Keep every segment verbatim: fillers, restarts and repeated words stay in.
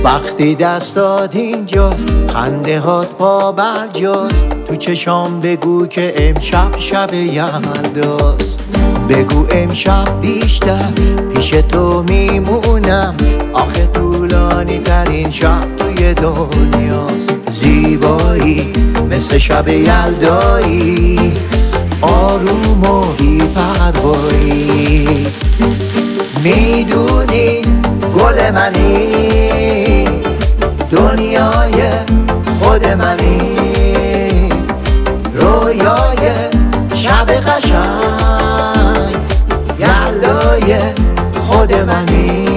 وقتی دست داد اینجاست، خنده هات پا برجاست. تو چشام بگو که امشب شب یلداست. بگو امشب بیشتر پیش تو میمونم، آخه طولانی ترین شب توی دنیاست. زیبایی مثل شب یلدایی، آروم و بی پروایی. میدونی گل منی، دنیای خود منی، رویای شب قشنگ، یلدای خود منی.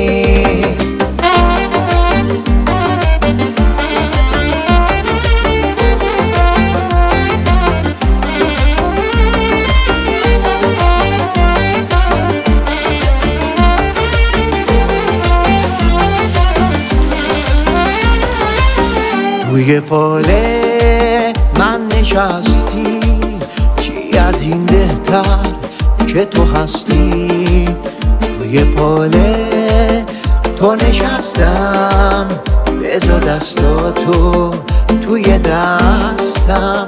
توی فاله من نشستی، چی از این بهتر که تو هستی. توی فاله تو نشستم، بذار دستاتو توی دستم.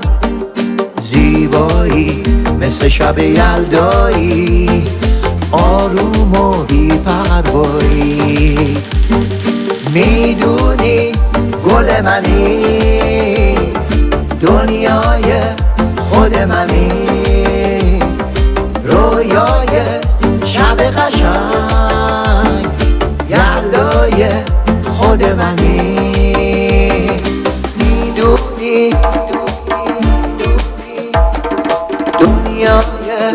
زیبایی مثل شب یلدایی، آروم و بی پروایی. میدونی گل منی، دنیای خود منی، رویای شب قشنگ، یلدای خود منی. میدونی دنیای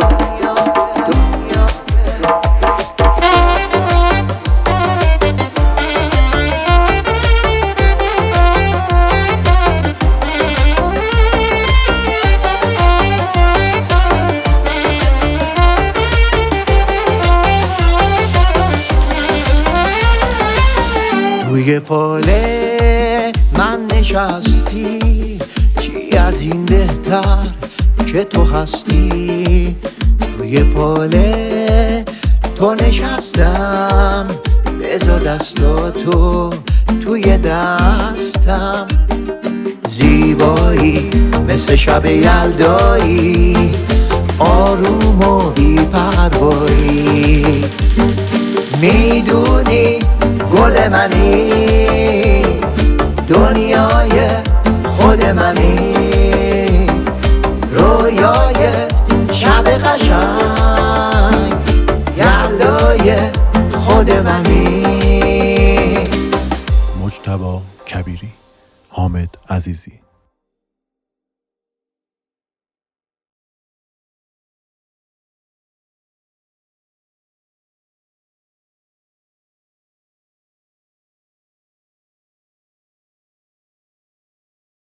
توی فاله من نشستی، چی از این بهتر که تو هستی. توی فاله تو نشستم، بذار دستاتو توی دستم. زیبایی مثل شب یلدایی، آروم و بی پروایی. میدونی گل منی، دنیای خود منی، رویای شب قشنگ، یلدای خود منی. مجتبی کبیری، حامد عزیزی.